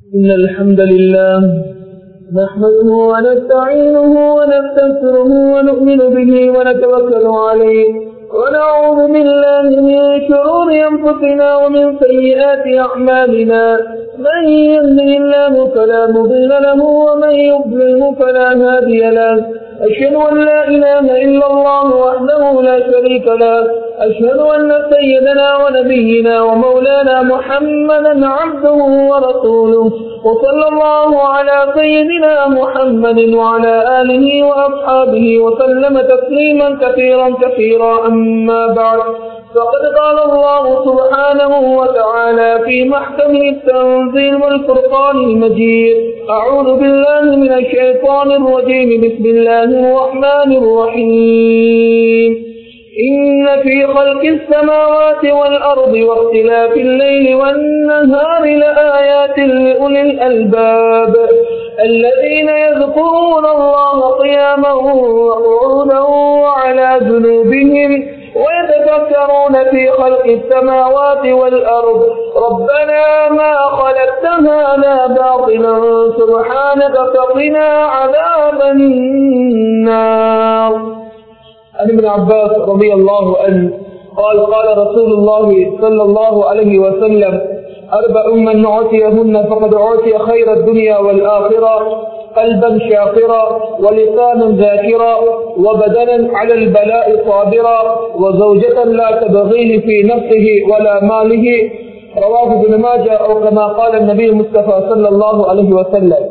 إن الحمد لله نحمده ونستعينه ونستغفره ونؤمن به ونتوكل عليه ونعوذ بالله من شرور أنفسنا ومن سيئات أعمالنا من يهده الله فلا مضل له ومن يضلله فلا هادي له أشهد أن لا إله إلا الله وحده لا شريك له أشهد أن سيدنا ونبينا ومولانا محمدا عبده ورسوله وصلى الله على سيدنا محمد وعلى آله وأصحابه وسلم تسليما كثيرا كثيرا. أما بعد فقد قال الله سبحانه وتعالى في محكمه التنزيل والفرقان المجيد: أعوذ بالله من الشيطان الرجيم. بسم الله الرحمن الرحيم. إن في خلق السماوات والأرض واختلاف الليل والنهار لآيات لأولي الألباب الذين يذكرون الله قياما وقعودا وعلى جنوبهم ويتفكرون في خلق السماوات والأرض ربنا ما خلقت هذا باطلا سبحانك فقنا عذاب النار. عن ابن عباس رضي الله عنه قال: قال رسول الله صلى الله عليه وسلم: أربع من أعطيهن فقد أعطي خير الدنيا والآخرة: قلبا شاكرا ولسانا ذاكرا وبدنا على البلاء صابرا وزوجة لا تبغيه في نفسه ولا ماله. رواه ابن ماجه أو كما قال النبي المصطفى صلى الله عليه وسلم.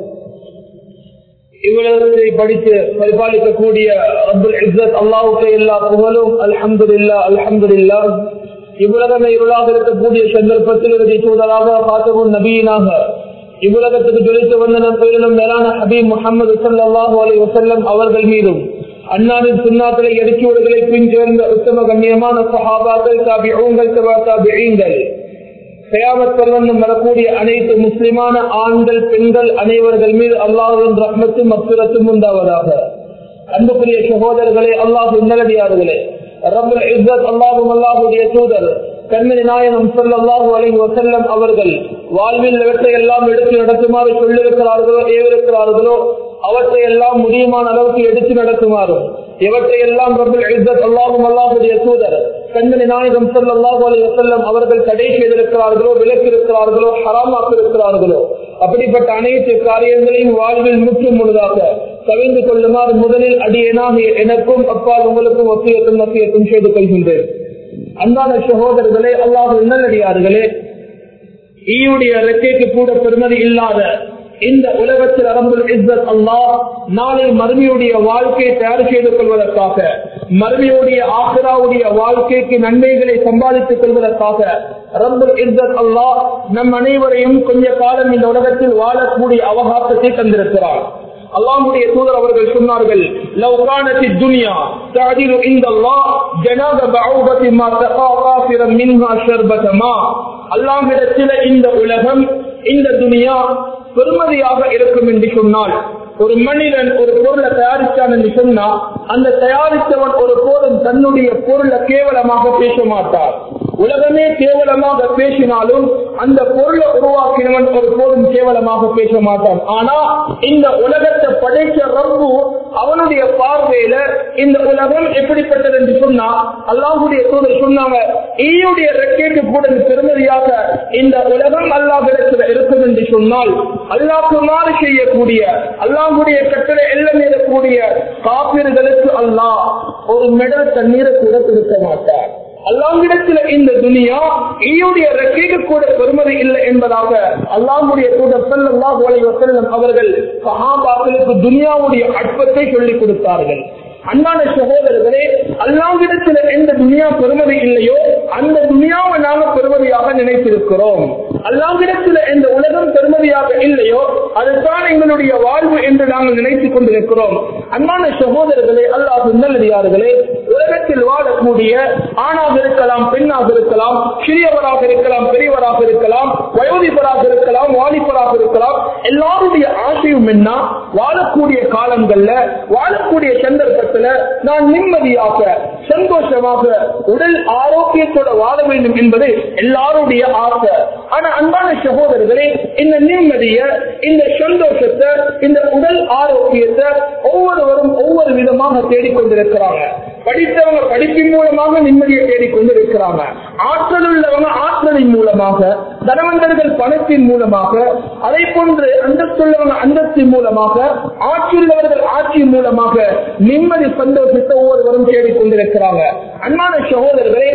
இவ்வுலகத்தை படித்து பரிபாலிக்கக்கூடிய ரப்புல் இஸ்ஸத் அல்லாஹ்வுக்கு எல்லா புகழும். அல்ஹம்துலில்லாஹ் அல்ஹம்துலில்லாஹ். இவ்வுலகமே இருளாக இருக்கக்கூடிய சந்தர்ப்பத்தில் இறுதி தூதராக காத்தபுன் நபியினாக இவ்வுலகத்துக்கு ஜொலித்து வந்த நம் பெயரிலும் மேலான ஹபீப் முஹம்மது ஸல்லல்லாஹு அலைஹி வஸல்லம் அவர்கள் மீதும் அன்னாரின் சுன்னாக்களை எடுக்கியோடுகளை பின்சேர்ந்த உத்தம கண்ணியமான சஹாபாக்கள், தாபிஊன்கள், தபா தாபிஈன்கள், கியாமத் பர்வந்தம் வரக்கூடிய அனைத்து முஸ்லிமான ஆண்கள் பெண்கள் அனைவர்கள் மீது அல்லாஹ்வின் ரஹ்மத்தும் மக்ஃபிரத்தும் உண்டாவதாக. அன்புக்குரிய சகோதரர்களே, அல்லாஹ்வின் நல்லடியார்களே, ரப்புல் இஸ்ஸத் அல்லாஹ்வும் அல்லாஹ்வுடைய தூதர் கண்மணி நாயகம் ஸல்லல்லாஹு அலைஹி வஸல்லம் அவர்கள் வாழ்வில் எவற்றை எல்லாம் எடுத்து நடத்துமாறு சொல்லிருக்கிறார்களோ ஏவிருக்கிறார்களோ அவற்றை எல்லாம் முடியுமான அளவுக்கு எடுத்து நடத்துமாறும், எவற்றை எல்லாம் ரப்புல் இஸ்ஸத் அல்லாஹ்வும் அல்லாஹ்வுடைய தூதர் கண்மணி நாயகம் ஸல்லல்லாஹு அலைஹி வஸல்லம் அவர்கள் தடை செய்திருக்கிறார்களோ விலக்கியிருக்கிறார்களோ ஹராமாக்கியிருக்கிறார்களோ அப்படிப்பட்ட அனைத்து காரியங்களையும் வாழ்வில் முற்றும் முழுதாக கவிழ்ந்து கொள்ளுமாறு முதலில் அடியேனாகிய எனக்கும் அப்பால் உங்களுக்கும் வசியத்தும் செய்து கொள்கின்றேன். அன்பான சகோதரர்களே, அல்லாஹ்வின் நல்லடியார்களே, ஈயுடைய ரெக்கைக்கு கூட பெருமதி இல்லாத இந்த உலகத்தில் ரப்புல் இஸ்ஸத் அல்லாஹ் நாளை மறுமையுடைய வாழ்க்கையை தயார் செய்து கொள்வதற்காக, மறுமையுடைய ஆখিরাவுடைய வாழ்க்கைக்கு நன்மைகளை சம்பாதித்துக் கொள்வதற்காக ரப்புல் இஸ்ஸத் அல்லாஹ் நம் அனைவரையும் கொஞ்ச காலம் இந்த உலகத்தில் வாழக்கூடிய அவகாசத்தை தந்திருக்கிறார். அல்லாஹ்வுடைய தூதர் அவர்கள் சொன்னார்கள்: லவ் கானத்தித் துன்யா தஅதிலு இன்தல்லாஹ் ஜனாத பஊபத்தி மா தகா காஃபிரன் மின்ஹா ஷர்பத மா. அல்லாஹ்விடத்தில் இந்த உலகம், இந்த துனியா பெருமதியாக இருக்கும் என்று சொன்னால், ஒரு மனிதன் ஒரு பொருளை தயாரித்தான் என்று சொன்னா அந்த தயாரித்தவன் ஒரு போதும் தன்னுடைய பொருளை கேவலமாக பேச மாட்டார். உலகமே கேவலமாக பேசினாலும் அந்த பொருளை உருவாக்கினவன் ஒரு போதும் கேவலமாக பேச மாட்டான். ஆனா இந்த உலகத்தை படைத்த ரப்பு அவனுடைய பார்வையில இந்த உலகம் எப்படிப்பட்டது என்று சொன்னா அல்லாஹ்வுடைய தூதர் சொன்னாங்க, ஈயுடைய ரெக்கைக்கு கூட பெருமதியாக இந்த உலகம் அல்லாஹ்விடத்தில் இருக்கும் என்று சொன்னால், அல்லாஹ்க்கு மாறு செய்யக்கூடிய, அல்லாஹ்வுடைய கட்டளை எல்லாம் மீறக்கூடிய காபிர்களுக்கு அல்லாஹ் ஒரு மெடல் தண்ணீரை கூட கொடுக்க மாட்டார். அல்லாஹ்விடத்தில் இந்த துனியா ஈயுடைய ரெக்கைக்கு கூட பெருமதி இல்லை என்பதாக அல்லாஹ்வுடைய தூதர் ஸல்லல்லாஹு அலைஹி வஸல்லம் அவர்கள் சஹாபாக்களுக்கு துனியாவுடைய அற்பத்தை சொல்லிக் கொடுத்தார்கள். அன்பான சகோதரர்களே, அல்லாஹ்விடத்தில் எந்த துனியா பெருமதி இல்லையோ அந்த துனியாவை நாம பெருமதியாக நினைத்திருக்கிறோம். அல்லாஹ்விடத்தில் எந்த உலகம் பெருமதியாக இல்லையோ அதுதான் எங்களுடைய வாழ்வு என்று நாங்கள் நினைத்துக் கொண்டிருக்கிறோம். அன்பான சகோதரர்களே, அல்லாஹ்வின் நல்லடியார்களே, உலகத்தில் வாழக்கூடிய ஆணாக இருக்கலாம், பெண்ணாக இருக்கலாம், சிறியவராக இருக்கலாம், பெரியவராக இருக்கலாம், வயோதிபராக இருக்கலாம், வாலிபராக இருக்கலாம், எல்லாருடைய ஆசையும் என்ன, வாழக்கூடிய காலங்கள்ல வாழக்கூடிய சந்தர்ப்பத்தில் நான் நிம்மதியாக சந்தோஷமாக உடல் ஆரோக்கியத்தோட வாழ வேண்டும் என்பது எல்லாருடைய ஆசை. ஆனா அன்பான சகோதரர்களே, இந்த நிம்மதிய, இந்த சந்தோஷத்தை, இந்த உடல் ஆரோக்கியத்தை ஒவ்வொருவரும் ஒவ்வொரு விதமாக தேடிக்கொண்டிருக்கிறாங்க. படித்தவங்க படிப்பின் மூலமாக நிம்மதியை தேடிக்கொண்டிருக்கிறாங்க. ஆற்றல் உள்ளவங்க ஆற்றலின் மூலமாக, தனவந்தர்கள் பணத்தின் மூலமாக, அதை போன்று அந்தஸ்துள்ளவங்க அந்தஸ்தின் மூலமாக, ஆட்சியுள்ளவர்கள் ஆட்சியின் மூலமாக நிம்மதி சந்தோஷத்தை ஒவ்வொருவரும் தேடிக்கொண்டிருக்கிறாங்க. அன்பான சகோதரர்களே,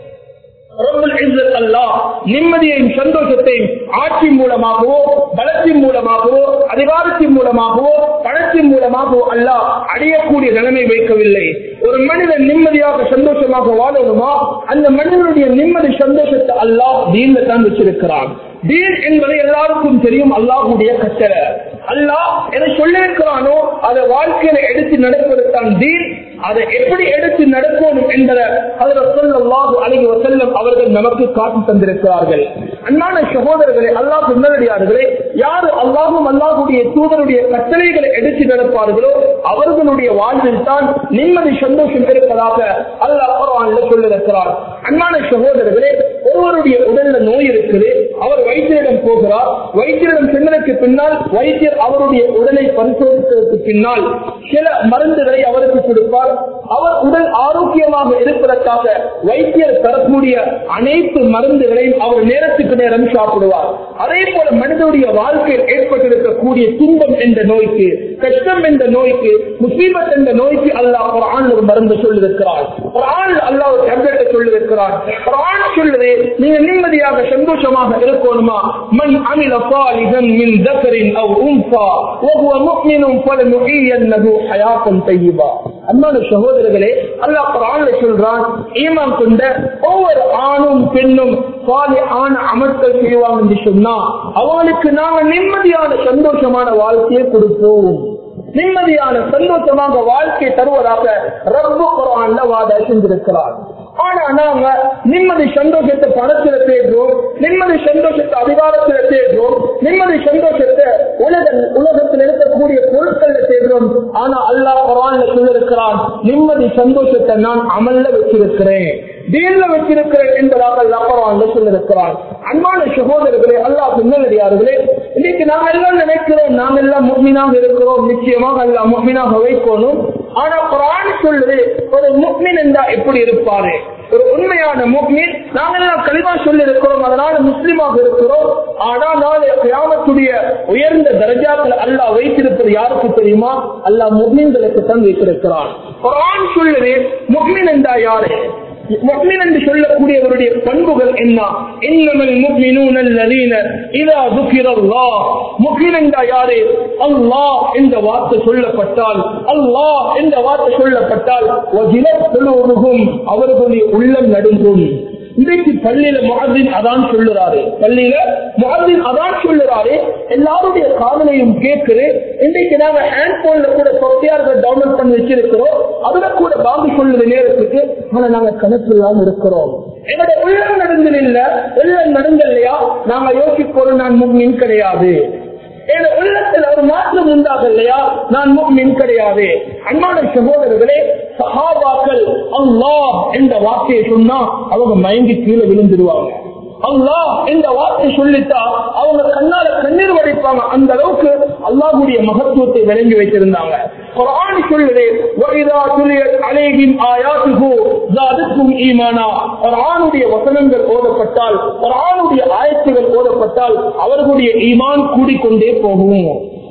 நிம்மதியையும் சந்தோஷத்தையும் ஆட்சி மூலமாகவோ, பலத்தின் மூலமாகவோ, அதிகாரத்தின் மூலமாகவோ, பணத்தின் மூலமாகவோ அல்லாஹ் அடையக்கூடிய நிலைமை வைக்கவில்லை. ஒரு மனிதன் நிம்மதியாக சந்தோஷமாக வாழணுமா, அந்த மனிதனுடைய நிம்மதி சந்தோஷத்தை அல்லாஹ் தீன்ல தான் வச்சிருக்கிறான். தீன் என்பதை எல்லாருக்கும் தெரியும், அல்லாஹ்வுடைய கட்டளை. அல்லாஹ் எதை சொல்லியிருக்கிறானோ அதை வாழ்க்கையில எடுத்து நடப்பதுதான் தீன். அதை எப்படி எடுத்து நடக்கணும் என்பதை ஹஜ்ரத் ஸல்லல்லாஹு அலைஹி வஸல்லம் அவர்கள் நமக்கு காட்டி தந்திருக்கிறார்கள். அன்பான சகோதரர்களே, அல்லாஹ் நல்லடியார்களே, யாரு அல்லாஹும் அல்லாஹ்வுடைய தூதருடைய கட்டளைகளை எடுத்து நடப்பார்களோ அவர்களுடைய வாழ்வில் தான் நிம்மதி சந்தோஷம் இருப்பதாக அல்லாஹ் குர்ஆன்ல சொல்லியிருக்கிறார். அன்பான சகோதரர்களே, ஒருவருடைய உடல்ல நோய் இருக்குது, அவர் வைத்தியரிடம் போகிறார். வைத்தியரிடம் சென்றதற்கு பின்னால் வைத்தியர் அவருடைய உடலை பரிசோதித்ததற்கு பின்னால் சில மருந்துகளை அவருக்கு கொடுப்பார். அவர் உடல் ஆரோக்கியமாக இருப்பதற்காக வைத்தியர் தரக்கூடிய அனைத்து மருந்துகளையும் அவர் நேரத்துக்கு நேரம் சாப்பிடுவார். அதே போல மனிதனுடைய வாழ்க்கையில் ஏற்பட்டிருக்கக்கூடிய துன்பம் என்ற நோய்க்கு, கஷ்டம் என்ற நோய்க்கு, முசீபத் என்ற நோய்க்கு அல்லாஹ் குர்ஆன்ல ஒரு மருந்து சொல்லியிருக்கிறார். குர்ஆன்ல அல்லாஹ் ஒரு டேப்லெட் சொல்லியிருக்கிறார். குர்ஆன் சொல்லுது, நீங்க நிம்மதியாக சந்தோஷமாக இருக்கணுமா, மன் அமில சாலிஹன் மின் தக்ரின் அவ் உன்ஸா வஹுவ முஃமினுன் ஃபலனுஹியன்னஹு ஹயாத்தன் தய்யிபா. அன்பான சகோதரர்களே, அல்லாஹ் குர்ஆன்ல சொல்றான், ஈமான் கொண்ட ஒவ்வொரு ஆணும் பெண்ணும் சாலிஹான அமல்கள் செய்வாங்க என்று சொன்னா அவங்களுக்கு நாம நிம்மதியான சந்தோஷமான வாழ்க்கையை கொடுப்போம். நிம்மதியான சந்தோஷமாக வாழ்க்கை தருவதாக ரப்பு குர்ஆன்ல வாத செஞ்சிருக்கிறார். ஆனா நாங்க நிம்மதி சந்தோஷத்தை பணத்துல தேடுறோம், நிம்மதி சந்தோஷத்தை அதிகாரத்துல தேடுறோம், நிம்மதி சந்தோஷத்தை உலகத்தில் இருக்கக்கூடிய பொருட்கள்ல தேடுறோம். ஆனா அல்லாஹ் குர்ஆன்ல சொல்லியிருக்கிறான், நிம்மதி சந்தோஷத்தை நான் அமல்ல வச்சிருக்கிறேன், தீன்ல வச்சிருக்கிறேன் என்பதாக அல்லாஹ் குர்ஆன்ல சொல்லியிருக்கிறான். அன்பான சகோதரர்களே, அல்லாஹ் நல்லடியார்களே, இன்னைக்கு நாங்க எல்லாம் நினைக்கிறோம் நாங்க எல்லாம் முஃமினாக இருக்கிறோம், நிச்சயமாக அல்லாஹ் முஃமினாக வைக்கணும். ஆனா குர்ஆன் சொல்லுது, ஒரு முஃமின் என்றா எப்படி இருப்பாரு, ஒரு உண்மையான முஃமின். நாங்கள் கலிமா சொல்லி இருக்கிறோம், அதனால முஸ்லிமாக இருக்கிறோம். ஆனா நாளை கியாமத்துடைய உயர்ந்த தரஜாக்கள் அல்லாஹ் வைத்திருப்பது யாருக்கு தெரியுமா? அல்லாஹ் முஃமின்களுக்கு தான் வைத்திருக்கிறான். குர்ஆன் சொல்லுது, முஃமின் என்றா யாரு, முஃமின் என்று சொல்லக்கூடியவருடைய பண்புகள் என்ன? இன்னமல் முஃமினூன அல்லதீன இதா ذுகிரல்லாஹ். முஃமின் என்றா யாரு? அல்லாஹ் என்ற வார்த்தை சொல்லப்பட்டால், அல்லாஹ் என்ற வார்த்தை சொல்லப்பட்டால் வஜிலத் குலூபுஹும், அவர்களுடைய உள்ளம் நடுங்கும். இன்றைக்கு பள்ளியில முஅத்தின் அதான் சொல்லுறாரு, பள்ளியில முஅத்தின் அதான் சொல்லுறாரு, எல்லாருடைய காதலையும் கேட்குது. இன்றைக்கு நாங்க ஹேண்ட்போன்ல கூட சொத்தியார்கள் டவுன்லோட் பண்ணி வச்சிருக்கிறோம், அதுல கூட பாம்பு சொல்லுற நேரத்துக்கு ஆனா நாங்க கணக்கு இல்லாம இருக்கிறோம். எங்களுடைய உள்ளம் நடுங்கல் இல்ல, உள்ளம் நடுங்கல் இல்லையா, நாங்க யோசிப்போம் நான் முஃமின் கிடையாது, என் உள்ளத்தில் ஒரு மாற்றம் உண்டாக இல்லையா, நான் முஃமின் கிடையாது. அன்பான சகோதரர்களே, சஹாபாக்கள் அல்லாஹ் என்ற வார்த்தையை சொன்னா அவங்க மயங்கி கீழே விழுந்துடுவாங்க. அல்லாஹ் என்ற வார்த்தை சொல்லிட்டா அவங்க கண்ணால கண்ணீர் வடிப்பாங்க. அந்த அளவுக்கு அல்லாஹ்வுடைய மகத்துவத்தை விளங்கி வைத்திருந்தாங்க. குர்ஆன் சொல்லுது, வஇதா துலியத் அலைஹிம் ஆயாத்துஹு ஸாதத்துஹும் ஈமானா. குர்ஆனுடைய வசனங்கள் ஓதப்பட்டால், குர்ஆனுடைய ஆயத்துகள் ஓதப்பட்டால் அவர்களுடைய ஈமான் கூடிக்கொண்டே போகும்.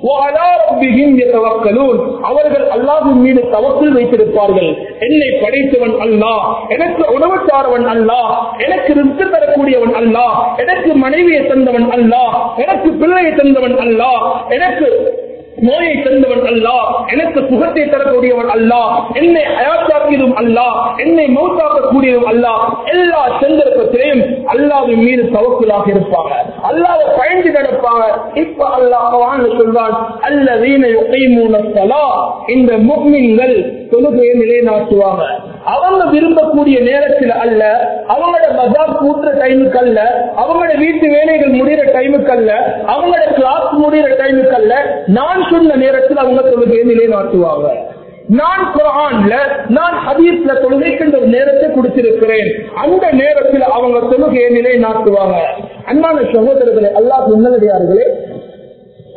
அவர்கள் அல்லாஹ்வின் மீது தவக்குல் வைத்திருப்பார்கள். என்னை படைத்தவன் அல்லாஹ், எனக்கு உணவு தாரவன் அல்லாஹ், எனக்கு ரிஸ்க் தரக்கூடியவன் அல்லாஹ், எனக்கு மனைவியை தந்தவன் அல்லாஹ், எனக்கு பிள்ளையை தந்தவன் அல்லாஹ், எனக்கு நோயை தந்தவன் அல்லாஹ், எனக்கு சுகத்தை தரக்கூடியவன் அல்லாஹ், என்னை ஹயாத்தாக்கியதும் அல்லாஹ், என்னை மௌத்தாக்கக்கூடியதும் அல்லாஹ். எல்லா சந்தர்ப்பத்திலையும் அல்லாஹ்வின் மீது தவக்குலாக இருப்பாங்க, அல்லாஹ்வை பயந்து நடப்பாங்க. இப்ப அல்லாஹ் குர்ஆன்ல சொல்றான், அல்லதீன யுகீமூன ஸலாத். இந்த முஃமின்கள் தொழுகையை நிலைநாட்டுவாங்க. அவங்க விரும்பக்கூடிய நேரத்தில் அல்ல, அவங்களோட பஜார் கூட்டுற டைமுக்கு அல்ல, அவங்களோட வீட்டு வேலைகள் முடிகிற டைமுக்கு அல்ல, அவங்களோட கிளாஸ் முடிகிற டைமுக்கு அல்ல, நான் சொன்ன நேரத்தில் அவங்க தொழுகையை நிலைநாட்டுவாங்க. நான் குர்ஆன்ல, நான் ஹதீஸ்ல தொழுகைக்கு ஒரு நேரத்தை கொடுத்திருக்கிறேன், அந்த நேரத்தில் அவங்க தொழுகையை நிலைநாட்டுவாங்க. அன்பான சகோதரர்களே, அல்லாஹ் நல்லடியார்களே,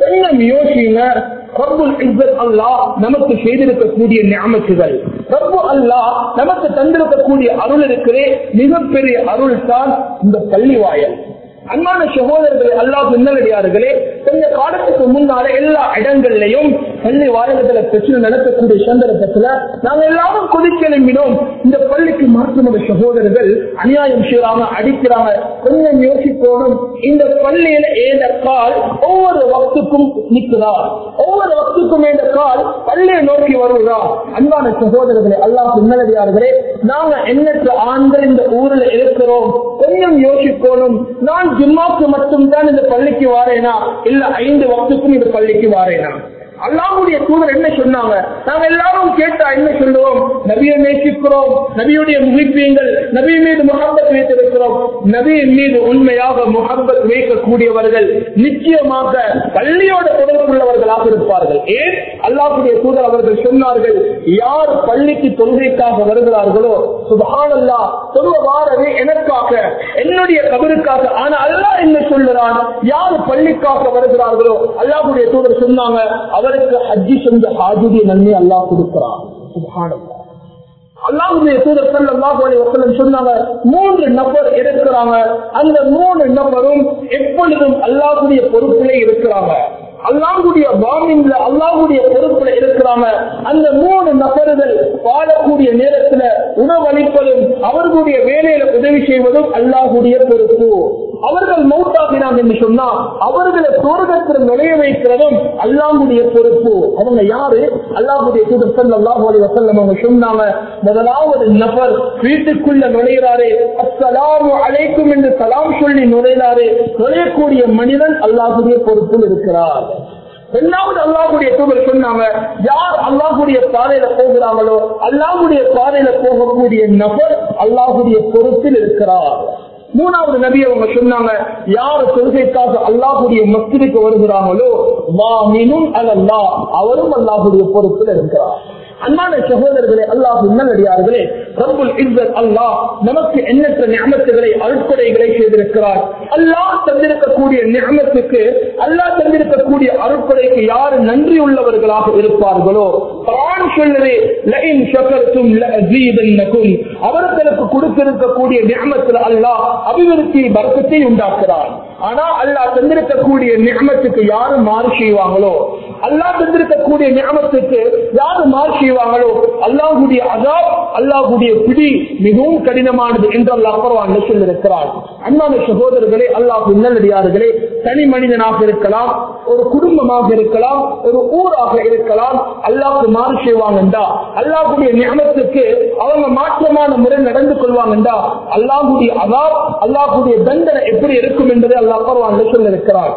கொஞ்சம் யோசிங்க. ரப்புல் இஸ்ஸத் அல்லாஹ் நமக்கு செய்திருக்கக்கூடிய நிஅமத்துகள், ரப்பு அல்லாஹ் நமக்கு தந்திருக்கக்கூடிய அருள் இருக்கிறே, மிகப்பெரிய அருள் தான் இந்த பள்ளி வாயல். அன்பான சகோதரர்களே, அல்லாஹ் நல்லடியார்களே, கொஞ்ச காலத்துக்கு முன்னால எல்லா இடங்கள்லயும் பள்ளி வாயில்கள பிரச்சனை நடக்கக்கூடிய சந்தர்ப்பத்துல நாங்க எல்லாரும் கொதிக்கெழும்பினோம். இந்த பள்ளிக்கு மாற்றமுள்ள சகோதரர்கள் அநியாயம் செய்யறாங்க, அடிக்கிறாங்க. கொஞ்சம் யோசிக்கணும், இந்த பள்ளியில ஏத கால் ஒவ்வொரு வக்துக்கும் நிற்கிறா, ஒவ்வொரு வக்துக்கும் ஏத கால் பள்ளியை நோக்கி வருவதா? அன்பான சகோதரர்களே, அல்லாஹ் நல்லடியார்களே, நாங்க எண்ணற்ற ஆண்கள் இந்த ஊரில் இருக்கிறோம். கொஞ்சம் யோசிக்கணும், நான் ஜும்மாக்கு மட்டும்தான் இந்த பள்ளிக்கு வாரேனா, இல்ல 5 வக்துக்கும் இந்த பள்ளிக்கு வாரேனா? அல்லாஹ்வுடைய தூதர் என்ன சொன்னாங்க? நாங்க எல்லாரும் கேட்டா என்ன சொல்லுவோம்? நபியை நேசிக்கிறோம், நபியுடைய முஹிப்பீங்கள், நபி மீது முஹப்பத் வைத்திருக்கிறோம். நபியின் மீது உண்மையாக முஹப்பத் வைக்கக்கூடியவர்கள் நிச்சயமாக பள்ளியோட தொடர்புள்ளவர்களாக இருப்பார்கள். ஏன்? அல்லாஹ்வுடைய தூதர் அவர்கள் சொன்னார்கள், யார் பள்ளிக்கு தொழுகைக்காக வருகிறார்களோ, சுப்ஹானல்லாஹ், தொழுகை வாரவே எனக்காக, என்னுடைய கபருக்காக. ஆனா அல்லாஹ் என்ன சொல்லுறான்? யார் பள்ளிக்காக வருகிறார்களோ, அல்லாஹ்வுடைய தூதர் சொன்னாங்க, அவருக்கு ஹஜ்ஜி செஞ்ச ஹாஜுடைய நன்மை அல்லாஹ் கொடுக்கிறார். சுப்ஹானல்லாஹ். அல்லாஹ்வுடைய தூதர் ஸல்லல்லாஹு அலைஹி வஸல்லம் சொன்னாங்க, 3 நபர் இருக்கிறாங்க. அந்த 3 நபரும் எப்பொழுதும் அல்லாஹ்வுடைய பொறுப்பிலே இருக்கிறாங்க, அல்லாஹ்வுடைய வாமின்ல அல்லாஹ்வுடைய பொறுப்புல இருக்கிறாங்க. அந்த 3 நபர்கள் வாழக்கூடிய நேரத்துல உணவளிப்பதும் அவர்களுடைய வேலையில உதவி செய்வதும் அல்லாஹ்வுடைய பொறுப்பு. அவர்கள் மௌத்தாகினாங்க என்று சொன்னா அவர்களை சொர்க்கத்தில் நுழைய வைக்கிறதும் அல்லாஹ்வுடைய பொறுப்பு. அவங்க யாரு? அல்லாஹ்வுடைய தூதர் ஸல்லல்லாஹு அலைஹி வஸல்லம் அவங்க சொன்னாங்க, முதலாவது நபர் வீட்டுக்குள்ள நுழைகிறாரே, அஸ்ஸலாமு அலைக்கும் என்று சலாம் சொல்லி நுழைகிறாரே, நுழையக்கூடிய மனிதன் அல்லாஹ்வுடைய பொறுப்பில் இருக்கிறார். இரண்டாவது அல்லாஹ்வுடைய தூதர் சொன்னாங்க, யார் அல்லாஹ்வுடைய பாதையில போகிறாங்களோ, அல்லாஹ்வுடைய பாதையில போகக்கூடிய நபர் அல்லாஹ்வுடைய பொறுப்பில் இருக்கிறார். மூணாவது நபி அவங்க சொன்னாங்க, யார் தொழுகைக்காக அல்லாஹ்வுடைய மஸ்ஜிதுக்கு வருகிறாங்களோ, வாமினுன் அலல்லாஹ், அவரும் அல்லாஹ்வுடைய பொறுப்பில் இருக்கிறார். அன்பான சகோதரர்களே, அல்லாஹ் நல்லடியார்களே, ரப்புல் இஸ்ஸத் அல்லாஹ் நமக்கு எண்ணற்ற நிஅமத்துகளை, அருட்கொடைகளை செய்திருக்கிறார். அல்லாஹ் தந்திருக்கக்கூடிய நிஅமத்துக்கு, அல்லாஹ் தந்திருக்கக்கூடிய அருட்கொடைக்கு யார் நன்றி உள்ளவர்களாக இருப்பார்களோ, குர்ஆன் சொல்லுது, லஇன் ஷகர்தும் லஅஸீதன்னகும், அவர்களுக்கு கொடுத்திருக்கக்கூடிய நிஅமத்தில் அல்லாஹ் அபிவிருத்தி பரக்கத்தை உண்டாக்குறார். ஆனா அல்லாஹ் தந்திருக்கக்கூடிய நிஅமத்துக்கு யாரு மாறு செய்வாங்களோ, அல்லாஹ் தந்திருக்கக்கூடிய நிஅமத்துக்கு யாரு மாறு செய்வாங்களோ, அல்லாஹ்வுடைய அஸாப், அல்லாஹ்வுடைய பிடி மிகவும் கடினமானது என்று அல்லாஹ் குர்ஆன்ல சொல்லியிருக்கிறார். அன்பான சகோதரர்களே, அல்லாஹ் நல்லடியார்களே, தனி மனிதனாக இருக்கலாம், ஒரு குடும்பமாக இருக்கலாம், ஒரு ஊராக இருக்கலாம், அல்லாஹ்வுக்கு மாறு செய்வாங்கண்டா, அல்லாஹ்வுடைய நிஅமத்துக்கு அவங்க மாற்றமான முறை நடந்து கொள்வாங்கண்டா, அல்லாஹ்வுடைய அஸாப், அல்லாஹ்வுடைய தண்டனை எப்படி இருக்கும் என்பதை அல்லாஹ் குர்ஆன்ல சொல்லியிருக்கிறார்.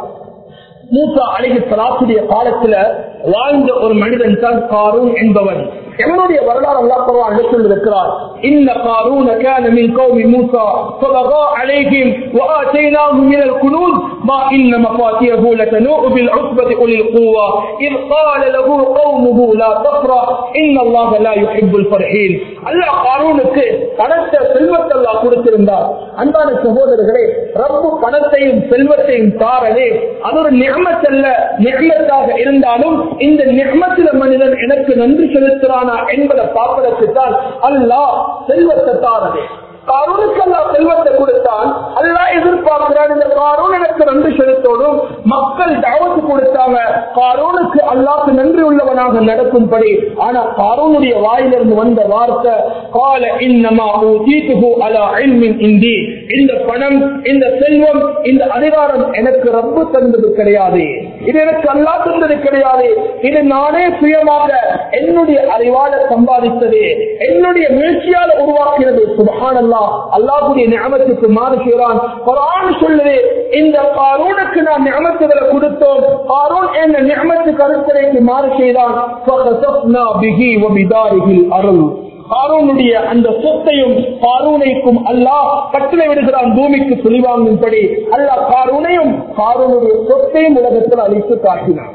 மூசா அலைஹிஸ்ஸலாத்துடைய காலத்துல வாழ்ந்த ஒரு மனிதன் தான் காரூன் என்பவன். எவனுடைய வரலாறு அல்லாஹ் குர்ஆன்ல சொல்லியிருக்கிறார், இன்ன காரூன கான மின் கௌமி மூசா ஃபபகா அலைஹிம் வஆதைனாஹு மினல் குனூஸ் மா இன்ன மஃபாத்திஹு லதனூஉ பில் உஸ்பதி உலில் குவா இத் قال له قومه لا تفرح ان الله لا يحب الفرحين. அல்லாஹ் காரூனுக்கு பணத்தை, செல்வத்தை அல்லாஹ் கொடுத்திருந்தார். அன்பான சகோதரர்களே, ரப்பு பணத்தையும் செல்வத்தையும் தாரவே அது ஒரு நிஅமத் அல்ல. நிஅமத்தாக இருந்தாலும் இந்த நிஅமத்தில மனிதன் எனக்கு நன்றி செலுத்துறான் என்பதை பார்ப்பதற்கு தான் அல்லாஹ் செல்வத்தை தாரவே. காரூனுக்கு அல்லாஹ் செல்வத்தை கொடுத்தான், அல்லாஹ் எதிர்பார்க்கிறான் இந்த காரூன் எனக்கு நன்றி செலுத்தோடும். மக்கள் தாவத்து கொடுத்தாங்க, காரூனுக்கு அல்லாஹ்க்கு நன்றி உள்ளவனாக நடக்கும்படி. ஆனா காரூனுடைய வாயிலிருந்து வந்த வார்த்தை, قال انما اوتيته على علم عندي, இந்த பணம், இந்த செல்வம், இந்த அதிகாரம் எனக்கு ரப்பு தந்தது கிடையாது, இது எனக்கு அல்லாஹ் தந்தது கிடையாது, இது நானே சுயமாக என்னுடைய அறிவால சம்பாதித்தது, என்னுடைய முயற்சியால் உருவாக்கினது. சுப்ஹானல்லாஹ், அல்லாஹ்வுடைய நிஅமத்துக்கு மாறு செய்றான். குர்ஆன் சொல்லுது, இந்த காரூனுக்கு நான் நிஅமத்துகளை கொடுத்தோம், காரூன் என்ன நிஅமத்துக்கு கருத்தரைக்கு மாறு செய்தான். ஃபகஸஃப்னா பிஹி வ பிதாரிஹில் அர்ள், காரூனுடைய அந்த சொத்தையும் காரூனைக்கும் அல்லாஹ் கட்டளை விடுகிறான், பூமிக்கு சுழிவாங்கும்படி. அல்லாஹ் காரூனையும் காரூனுடைய சொத்தையும் உலகத்தில் அழித்து காட்டினான்.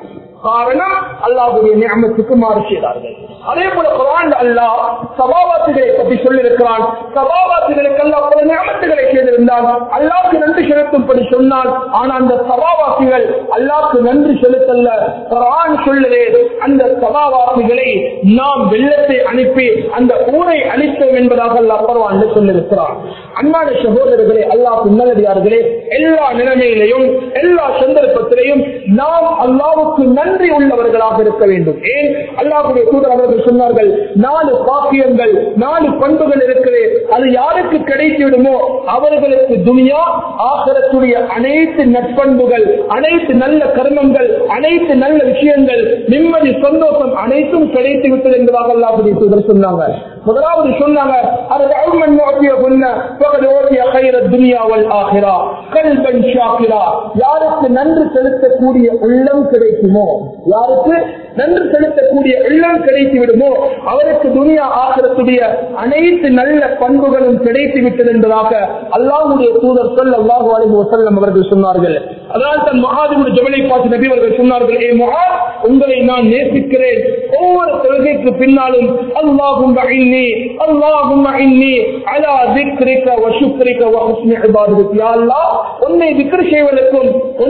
காரணம் அல்லாஹ்வுடைய நிஅமத்துக்கு மாறு செய்தார்கள். அதே போல குர்ஆன்ல அல்லாஹ் சபாவாத்துகளை பற்றி சொல்லியிருக்கிறான். சபாவாத்துகளுக்கு அல்லாஹ் பல நிஅமத்துகளை செய்திருந்தான். அல்லாஹ்வுக்கு நன்றி செலுத்தும்படி சொன்னான். ஆனா அந்த சபாவாசிகள் அல்லாஹ்வுக்கு நன்றி செலுத்தல்ல. குர்ஆன் சொல்லுதே அந்த சபாவாசிகளை நாம் வெள்ளத்தை அனுப்பி அந்த ஊரை அழித்தோம் என்பதாக அல்லாஹ் குர்ஆன்ல சொல்லியிருக்கிறான். அன்பான சகோதரர்களே, அல்லாஹ் நல்லடியார்களே, எல்லா நிலைமையிலையும் எல்லா சந்தர்ப்பத்திலையும் நாம் அல்லாஹ்வுக்கு நன்றி உள்ளவர்களாக இருக்க வேண்டும். ஏன் அல்லாஹ்வுடைய தூதர் அவர்கள் சொன்னார்கள், 4 பாக்கியங்கள் 4 பண்புகள் இருக்கிறது. அது யாருக்கு கிடைத்துவிடுமோ அவர்களுக்கு துனியா ஆகிரத்துடைய அனைத்து நற்பண்புகள், அனைத்து நல்ல கர்மங்கள், அனைத்து நல்ல விஷயங்கள், நிம்மதி, சந்தோஷம் அனைத்தும் கிடைத்து விட்டது என்பதாக அல்லாஹ்வுடைய தூதர் சொன்னாங்க. முதலாவது சொன்னாங்க, யாருக்கு நன்றி செலுத்தக்கூடிய உள்ளம் கிடைக்குமோ, யாருக்கு நன்றி செலுத்தக்கூடிய உள்ளம் கிடைத்து விடுமோ அவருக்கு துனியா ஆகிரத்துடைய அனைத்து நல்ல பண்புகளும் கிடைத்து விட்டது என்பதாக அல்லாஹ்வுடைய தூதர் ஸல்லல்லாஹு அலைஹி வஸல்லம் அவர்கள் சொன்னார்கள். அதனால் தான் முஆத் இப்னு ஜபலை பார்த்து நபி அவர்கள் சொன்னார்கள், ஏ முஆத், உங்களை நான் நேசிக்கிறேன். ஒவ்வொரு தொழுகைக்கு பின்னாலும் அல்லாஹும்ம இன்னி அல்லாஹும்ம இன்னி அலா ذிக்ரிக வ ஷுக்ரிக வ ஹுஸ்னி இபாதத்திக. யா அல்லாஹ், உன்னை திக்ர் செய்வதற்கும்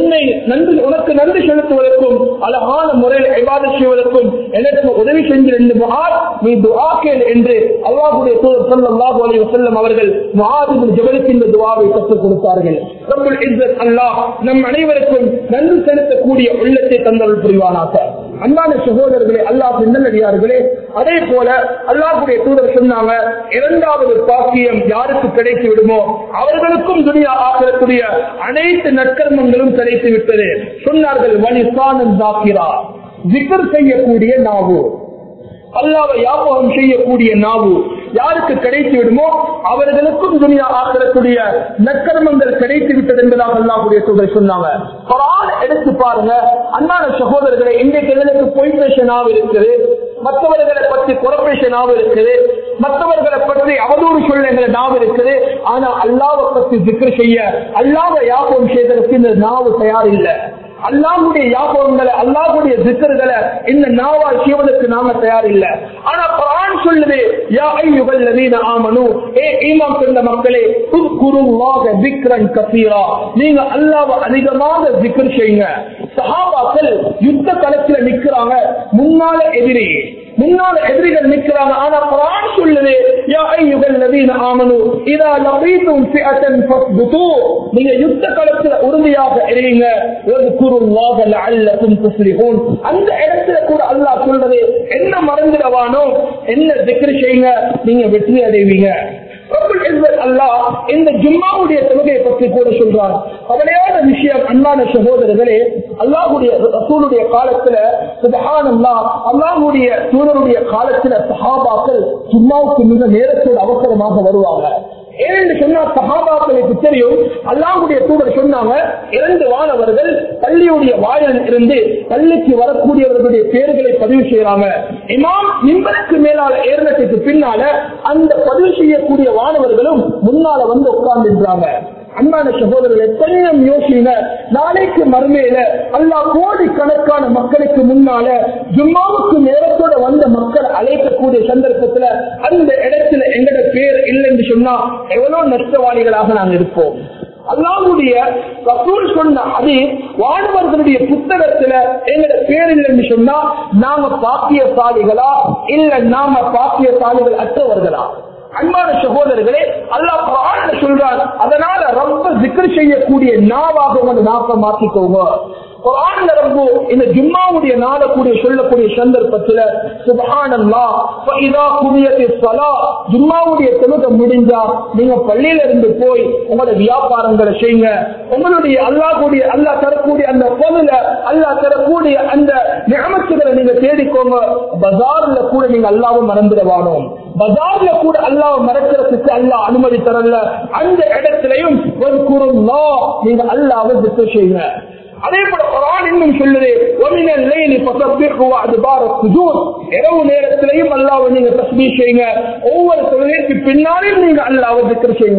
உனக்கு நன்றி செலுத்துவதற்கும் அழகான முறையில் இபாதத் செய்வதற்கும் எனக்கு உதவி செஞ்சு நீ துஆ கேள் என்று அல்லாஹ்வுடைய தூதர் ஸல்லல்லாஹு அலைஹி வஸல்லம் அவர்கள் முஆத் இப்னு ஜபலுக்கு இந்த துஆவை கற்றுக் கொடுத்தார்கள். ரப்புல் இஸ்ஸத் அல்லாஹ் நம் அனைவருக்கும் நன்றி செலுத்தக்கூடிய உள்ளத்தை தந்தருள் புரிவானாக. அன்பான சகோதரர்களே, அல்லாஹ் நல்லடியார்களே, அதே போல அல்லாஹ்வுடைய தூதர் சொன்னாங்க, இரண்டாவது பாக்கியம் யாருக்கு கிடைத்து விடுமோ அவர்களுக்கும் துனியா ஆகிரத்துடைய அனைத்து நற்கர்மங்களும் கிடைத்து விட்டது. சொன்னார்கள், வலிசானன் ஸாக்கிரா, ذிக்ர் செய்யக்கூடிய நாவு, அல்லாஹ்வை யாபகம் செய்யக்கூடிய நாவு யாருக்கு கிடைத்து விடுமோ அவர்களுக்கும் துனியா ஆகிரத்துடைய நற்கர்மங்கள் கிடைத்து விட்டது என்பதாக அல்லாஹ்வுடைய தூதர் சொன்னாங்க. குர்ஆன் எடுத்து பாருங்க அன்பான சகோதரர்களே, இன்றைக்கு எங்களுக்கு பொய் பேச நாவு இருக்குது, மற்றவர்களை பற்றி குறைபேச நாவு இருக்குது, மற்றவர்களை பற்றி அவதூறு சொல்ல எங்களை நாவு இருக்குது. ஆனா அல்லாஹ்வை பற்றி திக்ர் செய்ய, அல்லாஹ்வை யாபகம் செய்வதற்கு இந்த நாவு தயார் இல்லை. அல்லாஹ்வுடைய யாபகங்களை, அல்லாஹ்வுடைய திக்ர்களை இந்த நாவால் செய்வதற்கு நாம தயார் இல்லை. ஆனா குர்ஆன் சொல்லுது, யா அய்யுஹல்லதீன ஆமனூ, ஏ ஈமான் கொண்ட மக்களே, உஸ்குருல்லாஹ திக்ரன் கஸீரா, நீங்க அல்லாஹ்வை அதிகமாக திக்ர் செய்யுங்க. சஹாபாக்கள் யுத்த களத்துல நிக்கிறாங்க, முன்னால எதிரிகள் நிக்கிறாங்க. ஆனா குர்ஆன் சொல்லுது, யா அய்யுஹல்லதீன ஆமனூ இதா லகீதும் ஃபிஅத்தன் ஃபஸ்புது, நீங்க யுத்த களத்துல உறுதியாக இருங்க. வஸ்குருல்லாஹ லஅல்லகும் துஃப்லிஹூன், அந்த இடத்துல கூட அல்லாஹ் சொல்றது என்ன மறந்துடவானோ, என்ன திக்ர் செய்யுங்க, நீங்க வெற்றி அடைவீங்க. அல்லாஹ் இந்த ஜும்மாவுடைய தொழுகையை பற்றி கூட சொல்றார். கவலையான விஷயம் அன்பான சகோதரர்களே, அல்லாஹ்வுடைய ரசூலுடைய காலத்துல சுப்ஹானல்லாஹ், அல்லாஹ்வுடைய தூதருடைய காலத்துல சஹாபாக்கள் ஜும்மாவுக்கு மிக நேரத்தோடு அவசரமாக வருவாங்க. ஏன்னு சொன்னா சஹாபாக்களுக்கு தெரியும், அல்லாஹ்வுடைய தூதர் சொன்னாங்க, 2 வானவர்கள் பள்ளியுடைய வாயிலில் இருந்து பள்ளிக்கு வரக்கூடியவர்களுடைய பெயர்களை பதிவு செய்யறாங்க. இமாம் மிம்பருக்கு மேலால ஏறினத்துக்கு பின்னால அந்த பதிவு செய்யக்கூடிய வானவர்களும் முன்னால வந்து உட்கார்ந்துன்றாங்க. அன்பான சகோதரர்களை கொஞ்சம் யோசிங்க, நாளைக்கு மறுமையில அல்லாஹ் கோடி கணக்கான மக்களுக்கு முன்னால ஜும்மாவுக்கு நேரத்தோட வந்த மக்கள் அழைக்கக்கூடிய சந்தர்ப்பத்துல அந்த இடத்துல எங்கட பேர் இல்லைன்னு சொன்னா எவ்வளவு நஷ்டவாளிகளாக நாங்கள் இருப்போம். அல்லாஹ்வுடைய ரசூல் சொன்ன ஹதீஸ், வானவர்களுடைய புத்தகத்துல எங்கட பேர் இல்லைன்னு சொன்னா நாம பாக்கியசாலிகளா இல்ல நாம பாக்கியசாலிகள் அற்றவர்களா? அன்பான சகோதரர்களே, அல்லாஹ் குர்ஆன்ல சொல்றான், அதனால ரொம்ப திக்ர் செய்யக்கூடிய நாவாக உங்க நாக்க மாத்திக்கோங்க. குர்ஆன்ல ரொம்ப இந்த ஜும்மாவுடைய நாளக்கூடிய சொல்லக்கூடிய சந்தர்ப்பத்துல சுப்ஹானல்லாஹ் ஃபஇதா குதியத்திஸ் ஸலாத், ஜும்மாவுடைய தொழுகை முடிஞ்சா நீங்க பள்ளியில இருந்து போய் உங்களோட வியாபாரங்களை செய்யுங்க. உங்களுடைய அல்லாஹ் தரக்கூடிய அந்த பொருள, அல்லாஹ் தரக்கூடிய அந்த நிஅமத்துகளை நீங்க தேடிக்கோங்க. பஜார்ல கூட நீங்க அல்லாஹ்வை மறந்துடவானோம். பஜார்ல கூட அல்லாஹ்வை மறக்கிறதுக்கு அல்லாஹ் அனுமதி தரல. அந்த இடத்திலையும் நீங்க அல்லாஹ்வை திக்ர் செய்யுங்க. அதே போல குர்ஆன் இன்னும் சொல்லுது, வமினல் லைலி ஃபஸப்பிஹு வஅத்பார ஸுஜூத், இரவு நேரத்திலேயும் அல்லாஹ்வை நீங்க தஸ்பீஹ் செய்யுங்க. ஒவ்வொரு தொழுகைக்கு பின்னாலும் நீங்க அல்லாஹ்வை திக்ர் செய்யுங்க.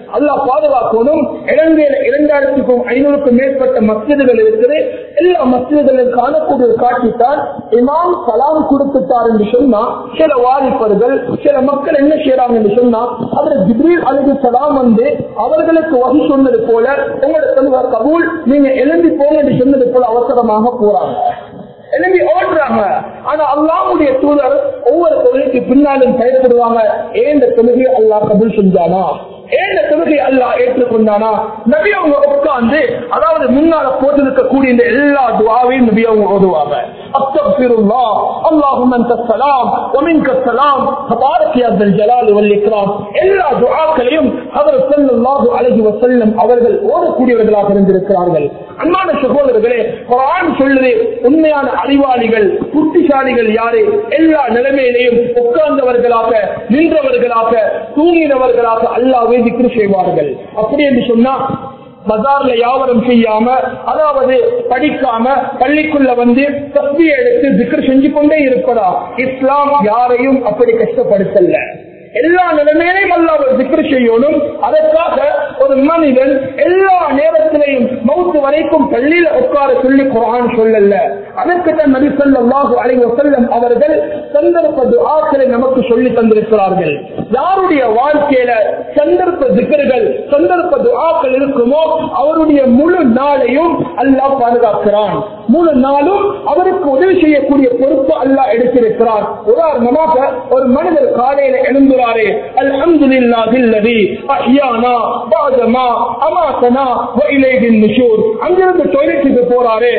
அல்லாஹ் பாதுகாக்கணும். இலங்கையில 2500க்கும் மேற்பட்ட மஸ்ஜிதுகள் இருக்குது. எல்லா மஸ்ஜிதுகளிலும் காணக்கூடிய ஒரு காட்சித்தான், இமாம் சலாம் கொடுத்துட்டார் என்று சொன்னா சில வாலிபர்கள் சில மக்கள் என்ன செய்யறாங்க என்று சொன்னா, அவர் ஜிப்ரீல் அலைஹிஸ்ஸலாம் வந்து அவர்களுக்கு வஹி சொன்னது போல உங்களோட தொழுகை கபூல், நீங்க எழுந்து போங்க என்று சொன்னது போல அவசரமாக போறாங்க, எழுதி ஓடுறாங்க. ஆனா அல்லாஹ்வுடைய தூதர் ஒவ்வொரு தொழுகைக்கு பின்னாலும் பயப்படுவாங்க, ஏன் இந்த தொழுகையை அல்லாஹ் கபூல் செஞ்சானா, ஏன் இந்த தொழுகையை அல்லாஹ் ஏற்றுக்கொண்டானா. நபி அவங்க உட்கார்ந்து அதாவது முன்னால போட்டிருக்கக்கூடிய இந்த எல்லா துஆவையும் நபி அவங்க ஓதுவாங்க. அஸ்தக்ஃபிருல்லாஹ் அல்லாஹும்ம அன்தஸ்ஸலாம் வ மின்கஸ்ஸலாம் தபாரக யா தல் ஜலாலி வல் இக்ராம், எல்லா துஆக்களையும் ஹஜ்ரத் ஸல்லல்லாஹு அலைஹி வஸல்லம் அவர்கள் ஓதக்கூடியவர்களாக இருந்திருக்கிறார்கள். அன்பான சகோதரர்களே, குர்ஆன் சொல்லுது உண்மையான அறிவாளிகள் புத்திசாலிகள் யாரு, எல்லா நிலைமையிலையும் உட்கார்ந்தவர்களாக நின்றவர்களாக தூங்கினவர்களாக அல்லாஹ்வை திக்ர் செய்வார்கள். அப்படி என்று சொன்னா பஜார்ல வியாபாரம் செய்யாம அதாவது படிக்காம பள்ளிக்குள்ள வந்து தஸ்பீஹ் எடுத்து திக்ர் செஞ்சு கொண்டே இருப்பதா, இஸ்லாம் யாரையும் அப்படி கஷ்டப்படுத்தல. எல்லா நிலைமையிலையும் அல்லாஹ் திக்ர் செய்யணும். அதற்காக ஒரு மனிதன் எல்லா நேரத்திலையும் மௌத் வரைக்கும் பள்ளியில உட்கார சொல்லி குர்ஆன் சொல்லல. அதற்குத்தான் நபி ஸல்லல்லாஹு அலைஹி வஸல்லம் அவர்கள் சந்தர்ப்ப துஆக்களை நமக்கு சொல்லி தந்திருக்கிறார்கள். யாருடைய வாழ்க்கையில சந்தர்ப்ப திக்ர்கள் சந்தர்ப்ப துஆக்கள் இருக்குமோ அவருடைய முழு நாளையும் அல்லாஹ் பாதுகாக்கிறான். முழு நாளும் அவருக்கு உதவி செய்யக்கூடிய பொறுப்பு அல்லாஹ் எடுத்திருக்கிறார். உதாரணமாக ஒரு மனிதர் காலையில எழுந்துறாரு, அல்ஹம்துலில்லாஹில்லதி அஹ்யானா பஅதமா அமாதனா வ இலைஹின் நுஷூர், அங்கிருந்து டாய்லெட்டுக்கு போறாரு,